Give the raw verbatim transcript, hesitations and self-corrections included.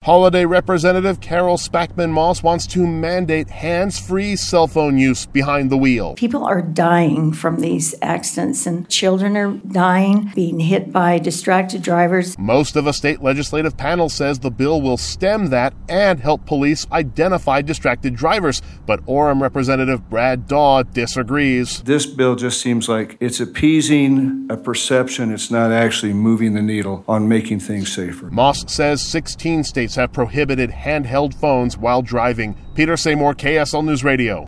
Holiday Representative Carol Spackman-Moss wants to mandate hands-free cell phone use behind the wheel. People are dying from these accidents, and children are dying, being hit by distracted drivers. Most of a state legislative panel says the bill will stem that and help police identify distracted drivers. But Orem Representative Brad Daw disagrees. This bill just seems like it's appeasing a perception. It's not actually moving the needle on making things safer. Moss says sixteen states have prohibited handheld phones while driving. Peter Seymour, K S L News Radio.